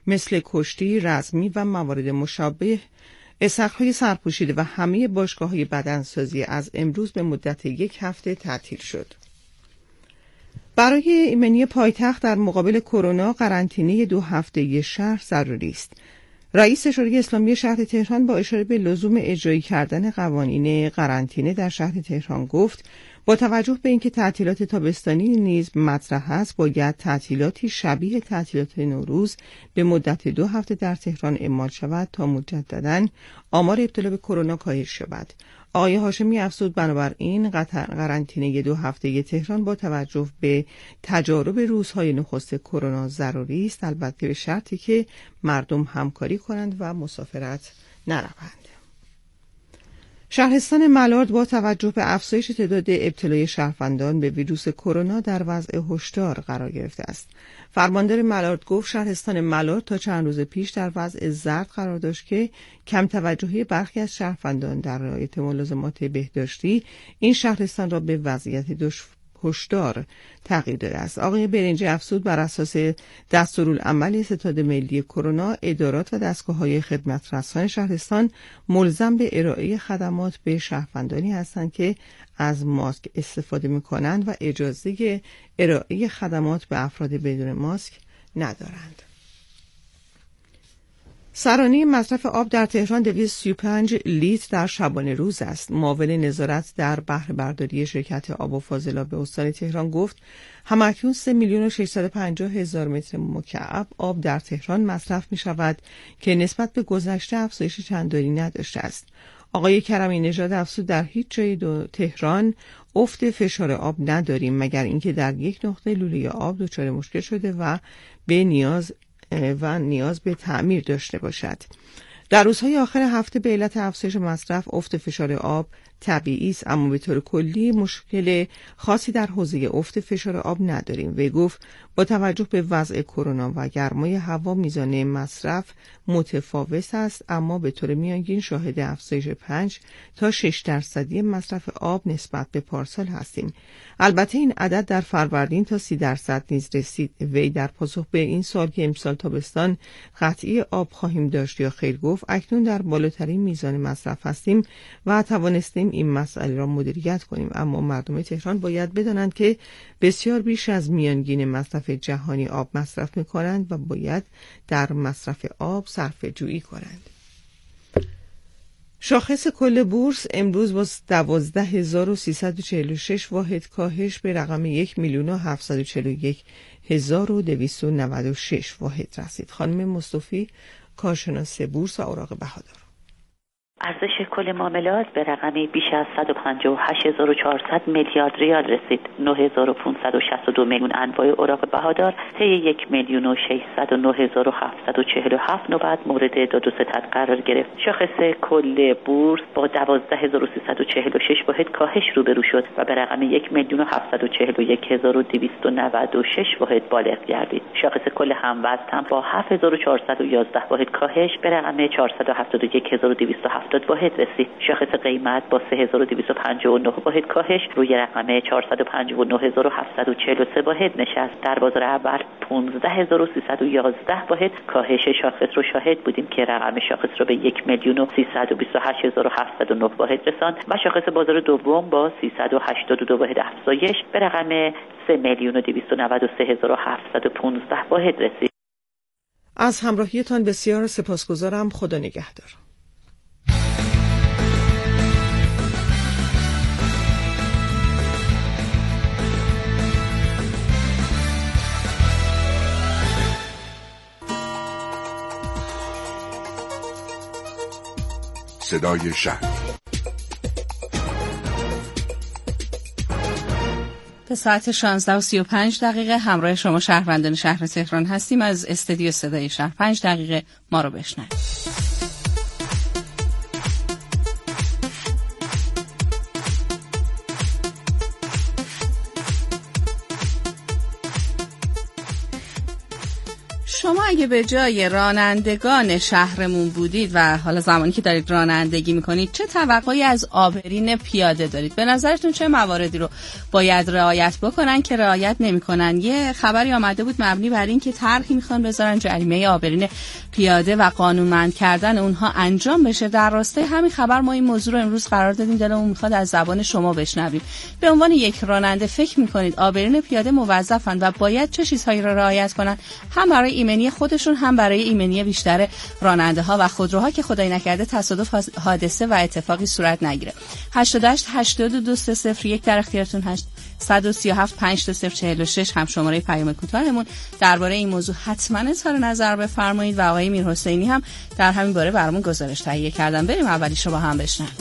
مثل کشتی، رزمی و موارد مشابه استخرهای سرپوشیده و همه باشگاه‌های بدنسازی از امروز به مدت 1 هفته تعطیل شد. برای ایمنی پایتخت در مقابل کرونا قرنطینه 2 هفته‌ای شهر ضروری است. رئیس شورای اسلامی شهر تهران با اشاره به لزوم اجرایی کردن قوانین قرنطینه در شهر تهران گفت با توجه به اینکه تعطیلات تابستانی نیز مطرح است، باید تعطیلاتی شبیه تعطیلات نوروز به مدت 2 هفته در تهران اعمال شود تا مجدداً آمار ابتلا به کرونا کاهش شود. آقای هاشمی افزود بنابراین قرنطینه 2 هفته‌ای تهران با توجه به تجارب روزهای نخست کرونا ضروری است، البته به شرطی که مردم همکاری کنند و مسافرت نروند. شهرستان ملارد با توجه به افزایش تعداد ابتلای شهروندان به ویروس کرونا در وضع هشدار قرار گرفته است. فرماندار ملارد گفت شهرستان ملارد تا چند روز پیش در وضع زرد قرار داشت که کم توجهی برخی از شهروندان در رعایت ملازمات بهداشتی این شهرستان را به وضعیت هشدار تغییر داده است. آقای برنجی افزود بر اساس دستورالعمل ستاد ملی کرونا، ادارات و دستگاه‌های خدمت رسان شهرستان ملزم به ارائه خدمات به شهروندانی هستند که از ماسک استفاده می‌کنند و اجازه ارائه خدمات به افراد بدون ماسک ندارند. سرانه مصرف آب در تهران 235 لیتر در شبانه روز است. معاون نظارت در بهره برداری شرکت آب و فاضلاب استان تهران گفت همکنون 3,650,000 متر مکعب آب در تهران مصرف می شود که نسبت به گذشته افزایش چندانی نداشته است. آقای کریمی نژاد افزود در هیچ جای تهران افت فشار آب نداریم مگر اینکه در یک نقطه لوله آب دچار مشکل شده و نیاز به تعمیر داشته باشد. در روزهای آخر هفته به علت افزایش مصرف افت فشار آب طبیعی است، اما به طور کلی مشکل خاصی در حوزه افت فشار آب نداریم. وی گفت با توجه به وضع کرونا و گرمای هوا میزان مصرف متفاوت است، اما به طور میانگین شاهد افزایش 5 تا 6% مصرف آب نسبت به پارسال هستیم. البته این عدد در فروردین تا 30% نیز رسید. وی در پاسخ به این سال که امسال تابستان قطعی آب خواهیم داشت یا خیر گفت اکنون در بالاترین میزان مصرف هستیم و توانستیم این مسئله را مدیریت کنیم، اما مردم تهران باید بدانند که بسیار بیش از میانگین مصرف جهانی آب مصرف می‌کنند و باید در مصرف آب صرفه جویی کنند. شاخص کل بورس امروز با 12,346 واحد کاهش به رقم 1,741,296 واحد رسید. خانم مصطفی، کارشناس بورس و اوراق بهادار: ارزش کل معاملات به رقمی بیش از 158,400 میلیارد ریال رسید. 9,562 میلیون انواع اوراق بهادار طی 1,609,747 نوبت مورد داد و ستد قرار گرفت. شاخص کل بورس با 12,346 واحد کاهش روبرو شد و به رقم 1,741,296 واحد بالغ گردید. شاخص کل هموزن هم با 7,411 واحد کاهش به رقم 471,207 واحد رسید. شاخص قیمت با 3,259 واحد کاهش روی رقم 459,743 واحد نشست. در بازار اول 15,311 واحد کاهش شاخص رو شاهد بودیم که رقم شاخص رو به 1,328,709 واحد رساند و شاخص بازار دوم با 382 واحد افزایش به رقم 3,293,715 واحد رسید. از همراهیتان بسیار سپاسگزارم. خدا نگهدار. صدای شهر به ساعت 16:35 همراه شما شهروندان شهر تهران هستیم. از استودیو صدای شهر 5 دقیقه ما رو بشنوید. شما اگه به جای رانندگان شهرمون بودید و حالا زمانی که دارید رانندگی میکنید چه توقعی از آبرین پیاده دارید؟ به نظرتون چه مواردی رو باید رعایت بکنن که رعایت نمیکنن؟ یه خبری آمده بود مبنی بر این که طرحی میخوان بذارن جریمه آبرین پیاده و قانونمند کردن اونها انجام بشه. در راستای همین خبر ما این موضوع رو امروز قرار دادیم، دلمون میخواد از زبان شما بشنویم. به عنوان یک راننده فکر میکنید آبرین پیاده موظفن و باید چه چیزهایی را رعایت کنن، هم برای ایمنی خودشون هم برای ایمنی بیشتر راننده ها و خودروها که خدای نکرده تصادف، حادثه و اتفاقی صورت نگیره؟ 88 82 301 در اختیارتون هست. 137 5246 هم شماره پیام کوتاهمون. درباره این موضوع حتما اظهار نظر بفرمایید و آقای میرحسینی هم در همین باره برامون گزارش تهیه کردن. بریم اولیش رو با هم بشنویم.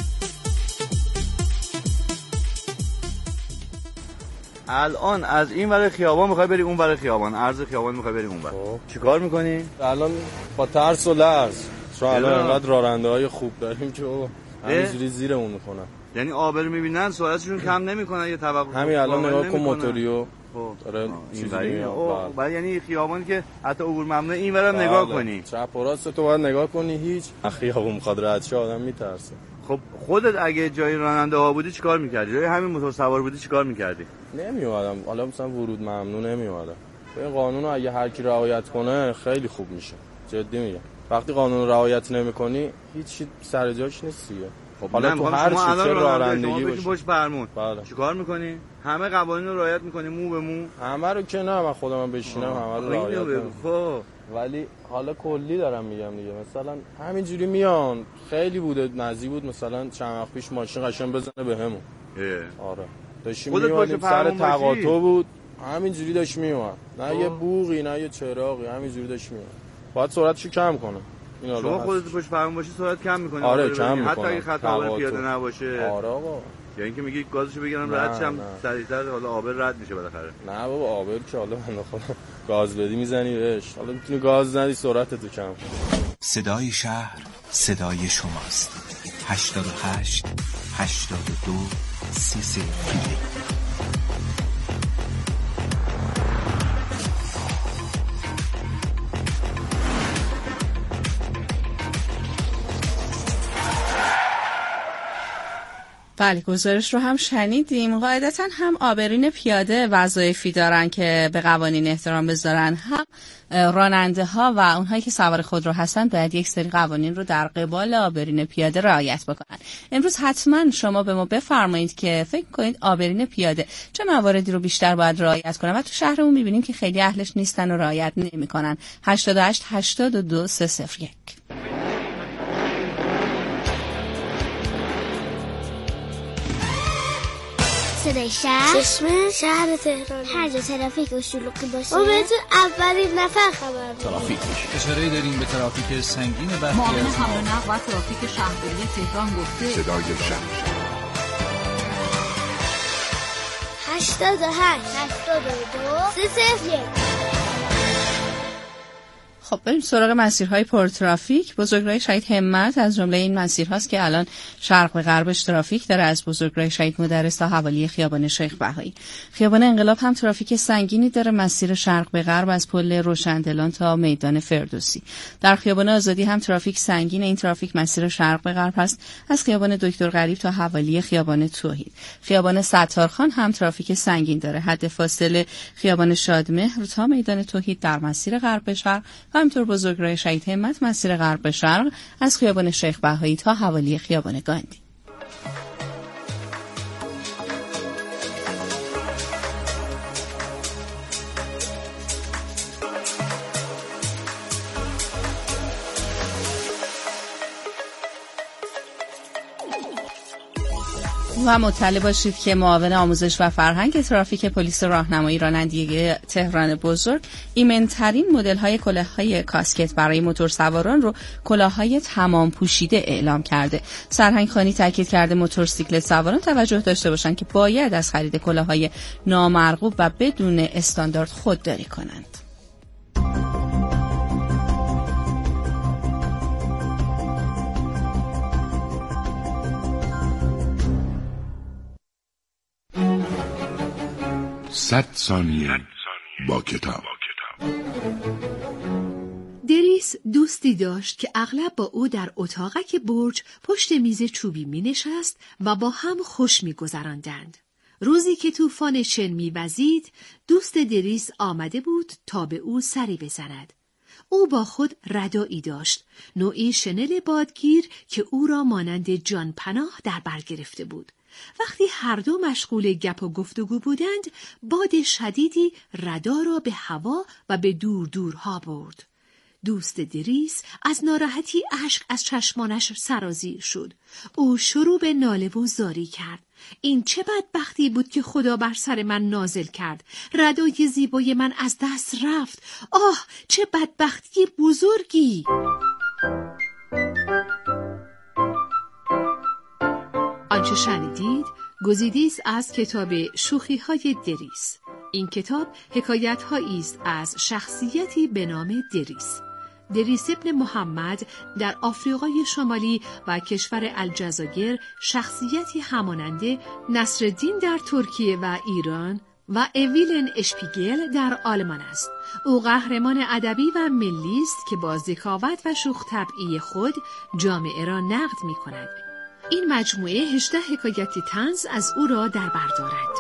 الان از این ور خیابان میخوای بری اون ور خیابان، عرض خیابان میخوای بری اون ور، چیکار میکنی؟ الان با ترس و لرز، چون الان انقدر راننده‌های خوب داریم که همینجوری زیرمون میکنن. یعنی آبر میبینن سرعتشون کم نمیکنن یا توقف؟ همین الان نگاه کن موتوریو داره چیزی میاد. بعد یعنی خیابانی که حتی عبور ممنوع این ورم نگاه کنی، چپ و راست تو باید نگاه کنی، هیچ خیابون میخواد رد شه آدم میترسه. خب خودت اگه جای راننده ها بودی چیکار میکردی؟ جای همین موتور سوار بودی چیکار میکردی؟ نمیومدم، حالا مثلا ورود ممنوع نمیومدم. این قانون رو اگه هر کی رعایت کنه خیلی خوب میشه، جدی میگم. وقتی قانون رو رعایت نمیکنی هیچ سر جاش نیست دیگه. خب حالا تو هر چی چه رانندگی باشی پشت فرمون چیکار میکنی؟ همه قوانین رو رعایت میکنی مو به مو؟ همه رو که نه، من خودم بشینم همه رو رعایت میکنم. ولی حالا کلی دارم میگم دیگه. مثلا همینجوری میان، خیلی بوده نزدیک بود مثلا چند وقت پیش ماشین قشنگ بزنه بهمون. آره داشتیم میومدیم سر تقاطع بود، همینجوری داشت میومد، نه یه بوقی نه یه چراغی، همینجوری داشت میومد. باید سرعتشو کم کنه. شما خودت پشت فرمون باشی سرعت کم میکنی؟ آره کم میکنم، حتی اگه خط آبر پیاده نباشه. آره آقا، یا اینکه میگی گازشو بگیرم رد شم سریعتر، حالا آبر رد میشه بالاخره. نه بابا آبر که حالا من خودم گاز بدی میزنی بهش، حالا میتونی گاز ندی سرعتتو کم کنی. صدای شهر صدای شماست. 88 82 33. بله، گزارش رو هم شنیدیم. قاعدتا هم آبرین پیاده وظایفی دارن که به قوانین احترام بذارن، هم راننده ها و اونهایی که سوار خودرو هستن باید یک سری قوانین رو در قبال آبرین پیاده رعایت بکنن. امروز حتما شما به ما بفرمایید که فکر کنید آبرین پیاده چه مواردی رو بیشتر باید رعایت کنن و تو شهرمون می‌بینیم که خیلی اهلش نیستن و رعایت نمی‌کنن. 88 82 301. صدای شهر، چشم شهر تهران. هر جا ترافیک و شلوغی باشه ما بهتون اولین نفر خبر میدیم. ترافیک اشاره داریم به ترافیک سنگین برخی معاون حمل و نقل و ترافیک شهرداری تهران گفته صدای شهر 88 82 301. خب بریم سراغ مسیرهای پرترافیک. بزرگراه شهید همت از جمله این مسیرهاست که الان شرق به غربش ترافیک داره، از بزرگراه شهید مدرس تا حوالی خیابان شیخ بهایی. خیابان انقلاب هم ترافیک سنگینی داره، مسیر شرق به غرب از پل روشندلان تا میدان فردوسی. در خیابان آزادی هم ترافیک سنگین، این ترافیک مسیر شرق به غرب هست، از خیابان دکتر غریب تا حوالی خیابان توحید. خیابان ستارخان هم ترافیک سنگین داره، حد فاصله خیابان شادمهر تا میدان توحید در مسیر غرب به شرق، همینطور بزرگراه شهید همت مسیر غرب به شرق از خیابان شیخ بهایی تا حوالی خیابان گاندی. و مطلع باشید که معاون آموزش و فرهنگ ترافیک پلیس راهنمایی رانندگی تهران بزرگ ایمن‌ترین مدل‌های کلاه‌های کاسکت برای موتورسواران رو کلاه‌های تمام پوشیده اعلام کرده. سرهنگ خانی تاکید کرده موتورسیکلت سواران توجه داشته باشند که باید از خرید کلاه‌های نامرغوب و بدون استاندارد خودداری کنند. صد ثانیه با کتاب. دریس دوستی داشت که اغلب با او در اتاقک برج پشت میز چوبی می نشست و با هم خوش می گذراندند. روزی که طوفان شن می وزید، دوست دریس آمده بود تا به او سری بزند. او با خود ردایی داشت، نوعی شنل بادگیر که او را مانند جان پناه در بر گرفته بود. وقتی هر دو مشغول گپ و گفتگو بودند، باد شدیدی ردا را به هوا و به دور دورها برد. دوست دریس از ناراحتی اشک از چشمانش سرازیر شد. او شروع به ناله و زاری کرد. این چه بدبختی بود که خدا بر سر من نازل کرد. ردای زیبای من از دست رفت. آه، چه بدبختی بزرگی! آنچه شنیدید گزیده‌ای است از کتاب شوخی‌های دریس. این کتاب حکایت‌هایی است از شخصیتی به نام دریس. دریس ابن محمد در آفریقای شمالی و کشور الجزایر شخصیتی همانند نصرالدین در ترکیه و ایران و اویلن اشپیگل در آلمان است. او قهرمان ادبی و ملی است که با ذکاوت و شوخ طبعی خود جامعه را نقد می‌کند. این مجموعه 18 حکایت طنز از او را در بر دارد.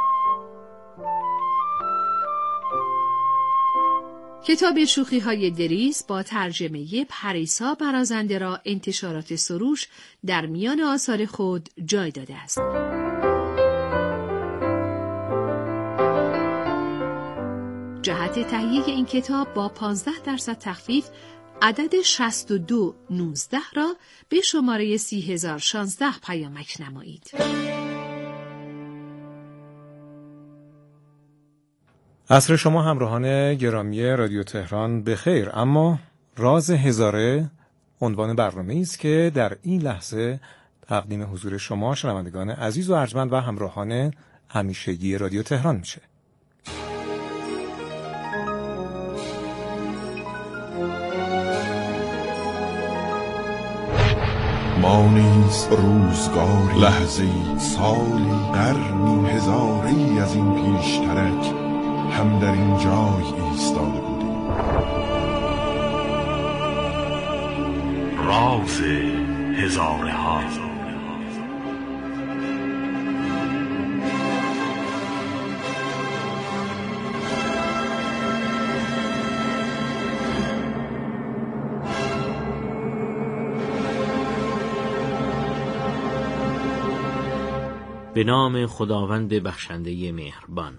کتاب شوخی‌های دریس با ترجمه پریسا برازنده را انتشارات سروش در میان آثار خود جای داده است. جهت تهیه این کتاب با 15% تخفیف عدد 6219 را به شماره 30016 پیامک نمایید. عصر شما همراهان گرامی رادیو تهران بخیر. اما راز هزاره عنوان برنامه‌ای است که در این لحظه تقدیم حضور شما شنوندگان عزیز و ارجمند و همراهان همیشگی رادیو تهران میشه. ما نیز روزگاری، لحظه‌ای، سالی، قرنی، هزاری از این پیشترک هم در این جای ایستاده بودیم. راز هزاره ها. به نام خداوند بخشنده مهربان.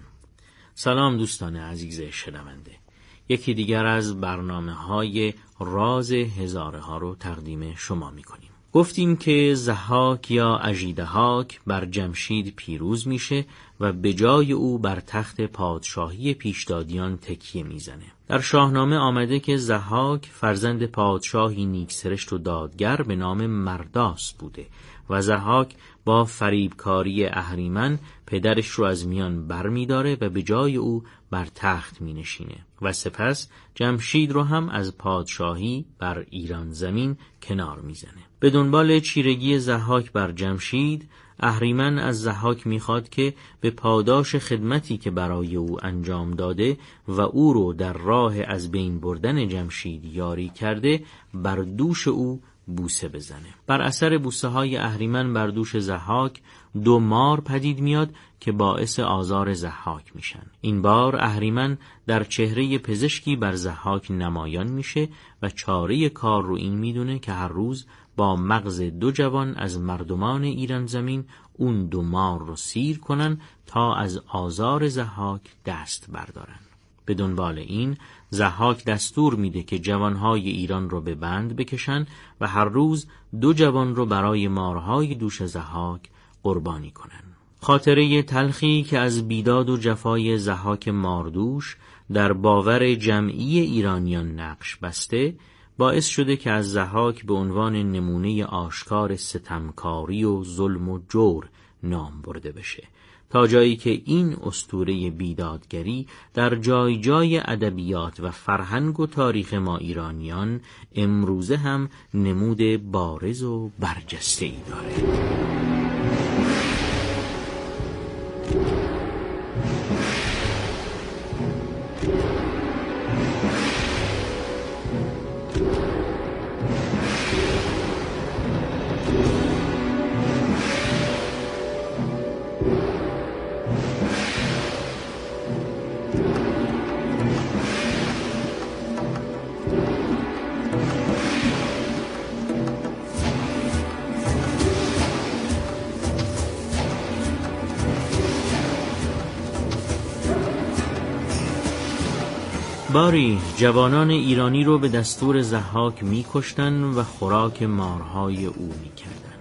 سلام دوستان عزیز شنونده. یکی دیگر از برنامه‌های راز هزاره ها رو تقدیم شما می‌کنیم. گفتیم که ضحاک یا اژیدهاک بر جمشید پیروز میشه و به جای او بر تخت پادشاهی پیشدادیان تکیه میزنه. در شاهنامه آمده که ضحاک فرزند پادشاهی نیکسرشت و دادگر به نام مرداس بوده و ضحاک با فریبکاری اهریمن پدرش رو از میان بر می داره و به جای او بر تخت می نشینه و سپس جمشید رو هم از پادشاهی بر ایران زمین کنار می زنه. به دنبال چیرگی ضحاک بر جمشید، اهریمن از ضحاک می خواد که به پاداش خدمتی که برای او انجام داده و او رو در راه از بین بردن جمشید یاری کرده بر دوش او بوسه بزنه. بر اثر بوسه های اهریمن بر دوش ضحاک 2 مار پدید میاد که باعث آزار ضحاک میشن. این بار اهریمن در چهره پزشکی بر ضحاک نمایان میشه و چاره کار رو این میدونه که هر روز با مغز 2 جوان از مردمان ایران زمین اون 2 مار رو سیر کنن تا از آزار ضحاک دست بردارن. به دنبال این ضحاک دستور میده که جوانهای ایران رو به بند بکشن و هر روز 2 جوان رو برای مارهای دوش ضحاک قربانی کنن. خاطره تلخی که از بیداد و جفای ضحاک ماردوش در باور جمعی ایرانیان نقش بسته باعث شده که از ضحاک به عنوان نمونه آشکار ستمکاری و ظلم و جور نام برده بشه، تا جایی که این اسطوره بیدادگری در جای جای ادبیات و فرهنگ و تاریخ ما ایرانیان امروزه هم نمود بارز و برجسته‌ای داره. باری جوانان ایرانی رو به دستور ضحاک می‌کشتن و خوراک مارهای او می‌کردن.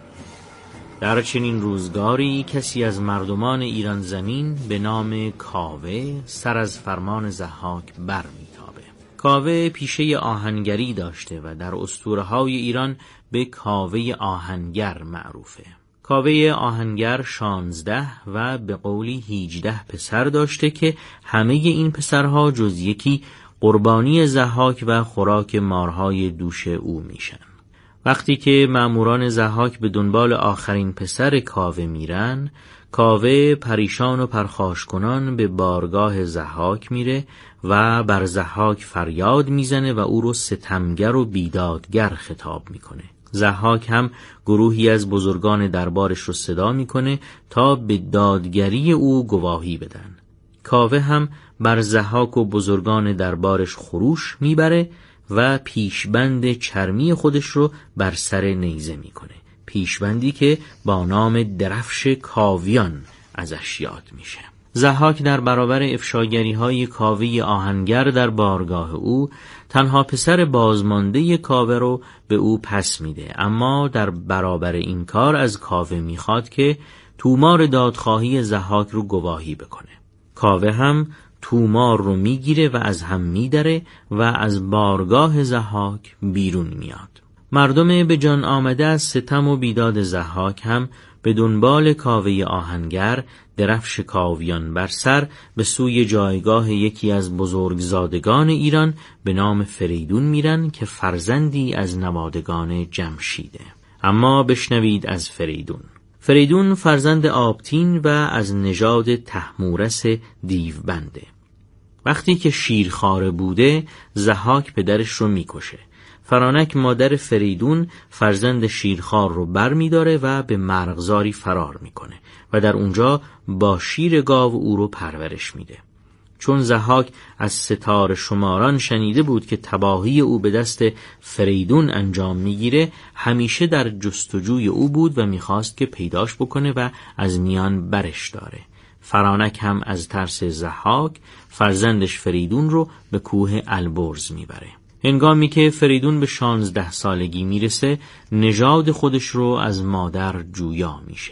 در چنین روزگاری کسی از مردمان ایران زمین به نام کاوه سر از فرمان ضحاک برمی‌تابه. کاوه پیشه آهنگری داشته و در اسطوره‌های ایران به کاوه آهنگر معروفه. کاوه آهنگر 16 و به قولی 18 پسر داشته که همه این پسرها جز یکی قربانی ضحاک و خوراک مارهای دوش او میشن. وقتی که مأموران ضحاک به دنبال آخرین پسر کاوه میرن، کاوه پریشان و پرخاش کنان به بارگاه ضحاک میره و بر ضحاک فریاد میزنه و او رو ستمگر و بیدادگر خطاب میکنه. ضحاک هم گروهی از بزرگان دربارش رو صدا میکنه تا به دادگری او گواهی بدن. کاوه هم بر ضحاک و بزرگان دربارش خروش میبره و پیشبند چرمی خودش رو بر سر نیزه میکنه. پیشبندی که با نام درفش کاویان ازش یاد میشه. ضحاک در برابر افشاگری‌های کاوه آهنگر در بارگاه او تنها پسر بازمانده کاوه رو به او پس میده، اما در برابر این کار از کاوه میخواد که تومار دادخواهی ضحاک رو گواهی بکنه. کاوه هم تومار رو میگیره و از هم میدره و از بارگاه ضحاک بیرون میاد. مردم به جان آمده از ستم و بیداد ضحاک هم به دنبال کاوه آهنگر درفش کاویان بر سر به سوی جایگاه یکی از بزرگزادگان ایران به نام فریدون میرن که فرزندی از نوادگان جمشیده. اما بشنوید از فریدون. فریدون فرزند آبتین و از نژاد طهمورث دیوبنده. وقتی که شیرخواره بوده ضحاک پدرش رو میکشه. فرانک مادر فریدون فرزند شیرخوار رو بر می داره و به مرغزاری فرار میکنه و در اونجا با شیر گاو او رو پرورش میده. چون ضحاک از ستاره شماران شنیده بود که تباهی او به دست فریدون انجام میگیره، همیشه در جستجوی او بود و میخواست که پیداش بکنه و از میان برش داره. فرانک هم از ترس ضحاک فرزندش فریدون رو به کوه البرز میبره. هنگامی که فریدون به 16 سالگی میرسه، نژاد خودش رو از مادر جویا میشه.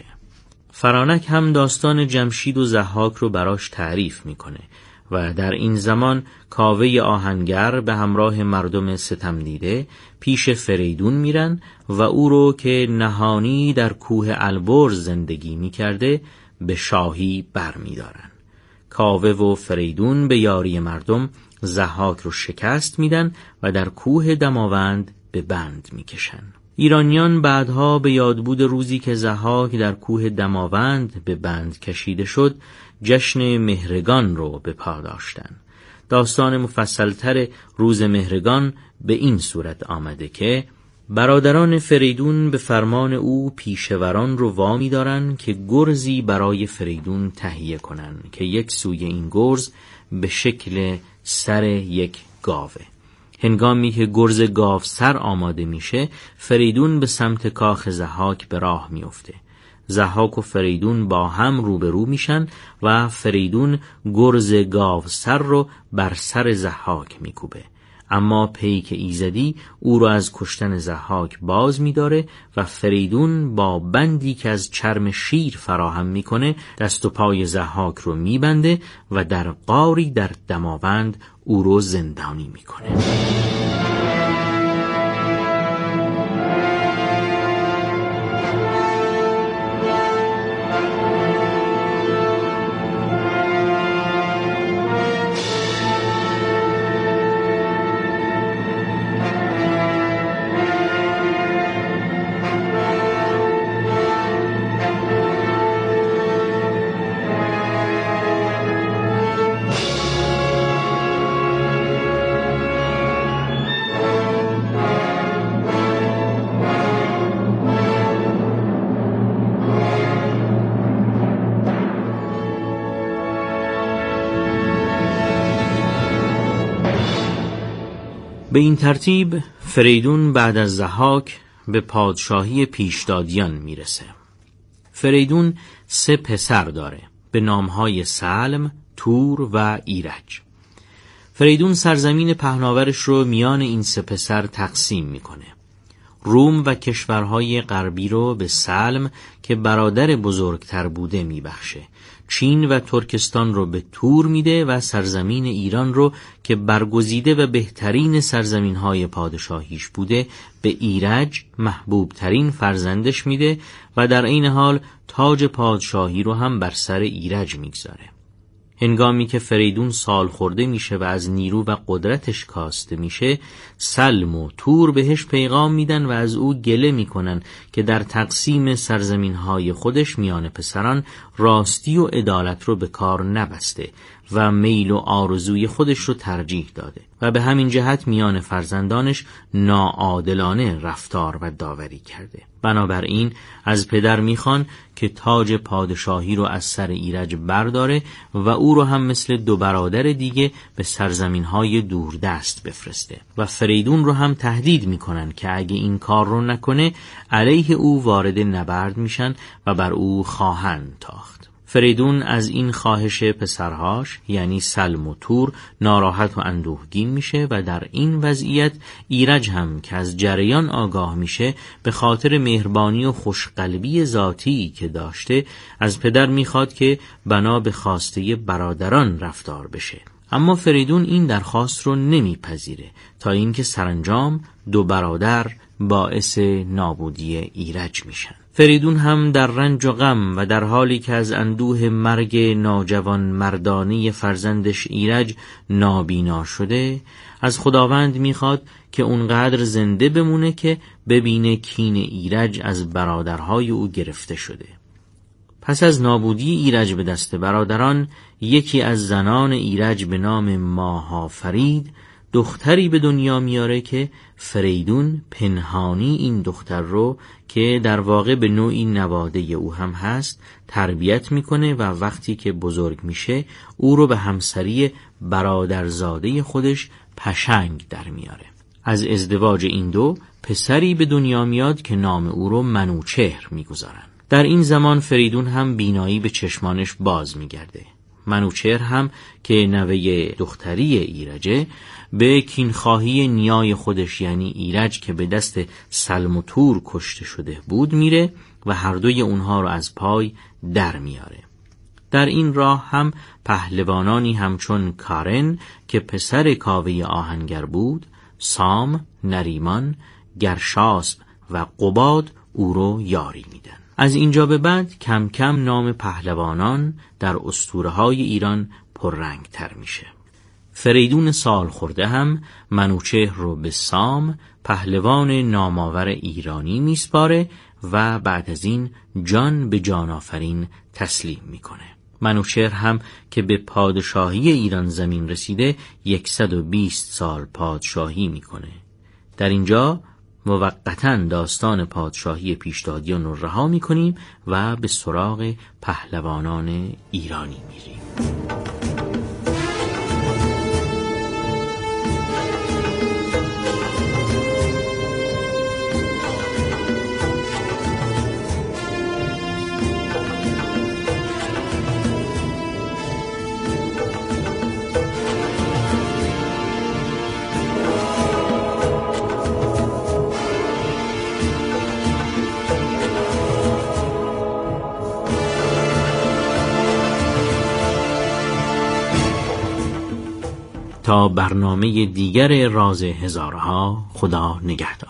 فرانک هم داستان جمشید و ضحاک رو براش تعریف میکنه و در این زمان کاوه آهنگر به همراه مردم ستم دیده پیش فریدون میرن و او رو که نهانی در کوه البرز زندگی میکرده به شاهی بر میدارن. کاوه و فریدون به یاری مردم ضحاک رو شکست میدن و در کوه دماوند به بند میکشن. ایرانیان بعدها به یادبود روزی که ضحاک در کوه دماوند به بند کشیده شد، جشن مهرگان رو به پا داشتن. داستان مفصلتر روز مهرگان به این صورت آمده که برادران فریدون به فرمان او پیشوران رو وامی دارن که گرزی برای فریدون تهیه کنن که یک سوی این گرز به شکل سر یک گاوه. هنگامی که گرز گاو سر آماده میشه، فریدون به سمت کاخ ضحاک به راه میفته. ضحاک و فریدون با هم روبرو میشن و فریدون گرز گاو سر رو بر سر ضحاک میکوبه، اما پیک ایزدی او رو از کشتن ضحاک باز می‌داره و فریدون با بندی که از چرم شیر فراهم میکنه دست و پای ضحاک رو میبنده و در غاری در دماوند او رو زندانی میکنه. به این ترتیب فریدون بعد از ضحاک به پادشاهی پیشدادیان میرسه. فریدون 3 پسر داره به نامهای سلم، تور و ایرج. فریدون سرزمین پهناورش رو میان این 3 پسر تقسیم میکنه. روم و کشورهای غربی رو به سلم که برادر بزرگتر بوده میبخشه. چین و ترکستان رو به تور میده و سرزمین ایران رو که برگزیده و بهترین سرزمینهای پادشاهیش بوده به ایرج، محبوب ترین فرزندش میده و در عین حال تاج پادشاهی رو هم بر سر ایرج میگذاره. هنگامی که فریدون سال خورده میشه و از نیرو و قدرتش کاسته میشه، سلم و تور بهش پیغام میدن و از او گله میکنن که در تقسیم سرزمینهای خودش میان پسران راستی و عدالت رو به کار نبسته و میل و آرزوی خودش رو ترجیح داده و به همین جهت میان فرزندانش ناعادلانه رفتار و داوری کرده. بنابراین از پدر میخوان که تاج پادشاهی رو از سر ایرج برداره و او رو هم مثل 2 برادر دیگه به سرزمینهای دوردست بفرسته و فریدون رو هم تهدید میکنن که اگه این کار رو نکنه علیه او وارد نبرد میشن و بر او خواهند تاخت. فریدون از این خواهش پسرهاش یعنی سلم و تور ناراحت و اندوهگین میشه و در این وضعیت ایرج هم که از جریان آگاه میشه به خاطر مهربانی و خوشقلبی ذاتی که داشته از پدر میخواد که بنا به خواسته برادران رفتار بشه. اما فریدون این درخواست رو نمیپذیره تا اینکه سرانجام 2 برادر باعث نابودی ایرج میشن. فریدون هم در رنج و غم و در حالی که از اندوه مرگ ناجوان مردانه فرزندش ایرج نابینا شده از خداوند میخواد که اونقدر زنده بمونه که ببینه کین ایرج از برادرهای او گرفته شده. پس از نابودی ایرج به دست برادران یکی از زنان ایرج به نام ماهافرید دختری به دنیا میاره که فریدون پنهانی این دختر رو که در واقع به نوعی نواده او هم هست تربیت میکنه و وقتی که بزرگ میشه او رو به همسری برادرزاده خودش پشنگ در میاره. از ازدواج این 2 پسری به دنیا میاد که نام او رو منوچهر میگذارن. در این زمان فریدون هم بینایی به چشمانش باز میگرده. منوچهر هم که نوه دختری ایرجه به کینخواهی نیای خودش یعنی ایرج که به دست سلم و تور کشته شده بود میره و هر دوی اونها رو از پای در میاره. در این راه هم پهلوانانی همچون کارن که پسر کاوه آهنگر بود، سام، نریمان، گرشاسب و قباد او رو یاری میدن. از اینجا به بعد کم کم نام پهلوانان در اسطوره‌های ایران پررنگ تر میشه. فریدون سال خورده هم منوچهر رو به سام پهلوان نامآور ایرانی میسپاره و بعد از این جان به جان آفرین تسلیم میکنه. منوچهر هم که به پادشاهی ایران زمین رسیده 120 سال پادشاهی میکنه. در اینجا موقتاً داستان پادشاهی پیشدادیان رو رها میکنیم و به سراغ پهلوانان ایرانی میریم. تا برنامه دیگر راز هزارها، خدا نگهدار.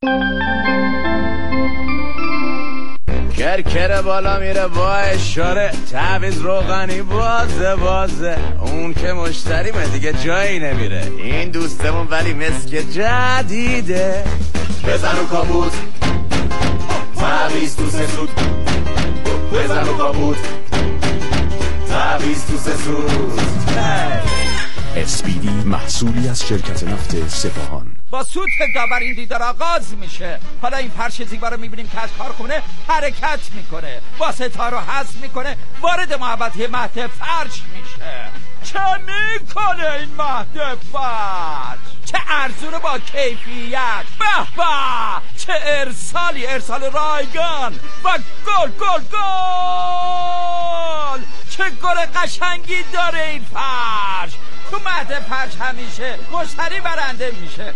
کرکر بالا میره با اشاره، تعویض روغنی بازه اون که مشتریمه دیگه جایی نمیره. این دوستمون ولی مسک جدیده، بزن و کابوت تعویض تو سه سود، بزن و کابوت تعویض تو سه سود. اسپیدی محصولی از شرکت نفت سپاهان. با سوت داور این دیدار آغاز میشه. حالا این فرش زیبا رو میبینیم که از کارخونه حرکت میکنه، با ستاره حذف میکنه، وارد محوطه مهد فرش میشه. چه میکنه این مهد فرش؟ چه ارزونه با کیفیت، به به چه ارسال رایگان و گل چه گل قشنگی داره این فرش. تو مهد فرش همیشه مشتری برنده میشه.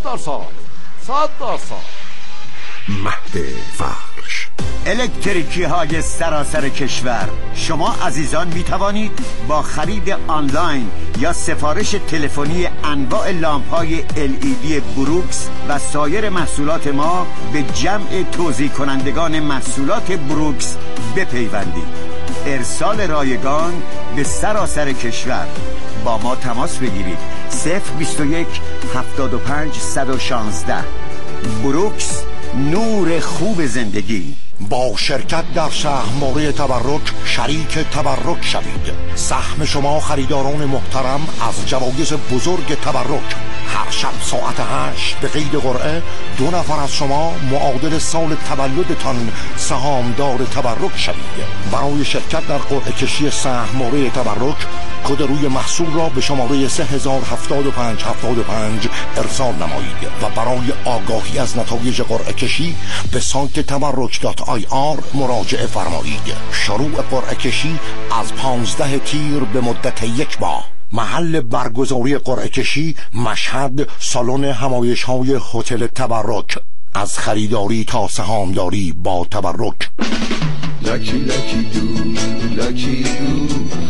100% مهد فرش. الکتریکی های سراسر کشور، شما عزیزان می توانید با خرید آنلاین یا سفارش تلفنی انواع لامپ های LED بروکس و سایر محصولات ما به جمع توزیع کنندگان محصولات بروکس بپیوندید. ارسال رایگان به سراسر کشور. با ما تماس بگیرید 021 75 116. بروکس، نور خوب زندگی. با شرکت در سهم‌واره تبرک شریک تبرک شوید. سهم شما خریداران محترم از جوایز بزرگ تبرک. هر شب ساعت 8 به قید قرعه 2 نفر از شما معادل سال تولدتان سهامدار تبرک شوید. برای شرکت در قرعه کشی سهم‌واره تبرک کد روی محصول را به شماره 307575 ارسال نمایید و برای آگاهی از نتایج قرعه کشی به سایت tabarruk.ir مراجعه فرمایید. شروع قرعه کشی از 15 تیر به مدت 1 ماه. محل برگزاری قرعه کشی مشهد، سالن همایش‌های هتل تبرک. از خریداری تا سهامداری با تبرک. لکی لکی دو، لکی دو،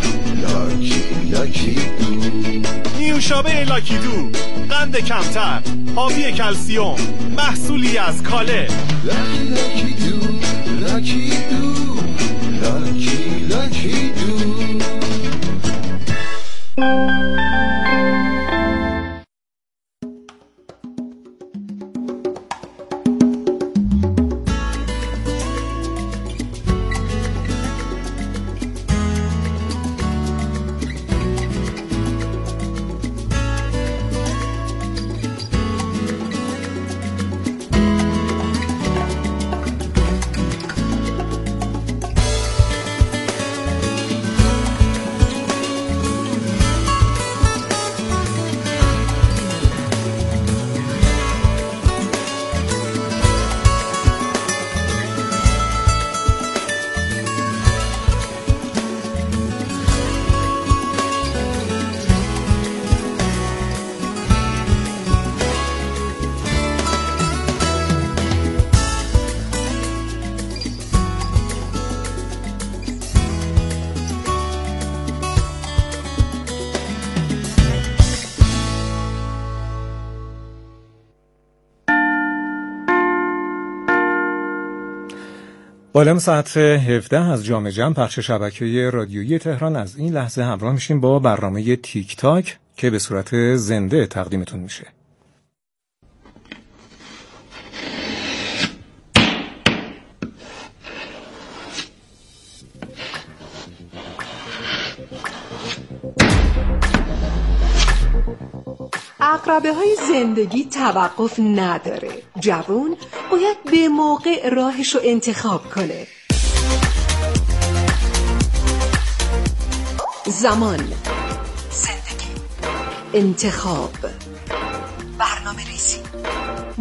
لکی دو. نیوشابه لاکی دو، قند کمتر، حاوی کلسیوم، محصولی از کاله. لکی لکی دو، لکی دو، لکی دو. بالام ساعت 17 از جام جم پخش شبکه رادیویی تهران از این لحظه همراه میشیم با برنامه تیک تاک که به صورت زنده تقدیمتون میشه. عقربه‌های زندگی توقف نداره. جوون باید به موقع راهشو انتخاب کنه. زمان، زندگی، انتخاب، برنامه‌ریزی.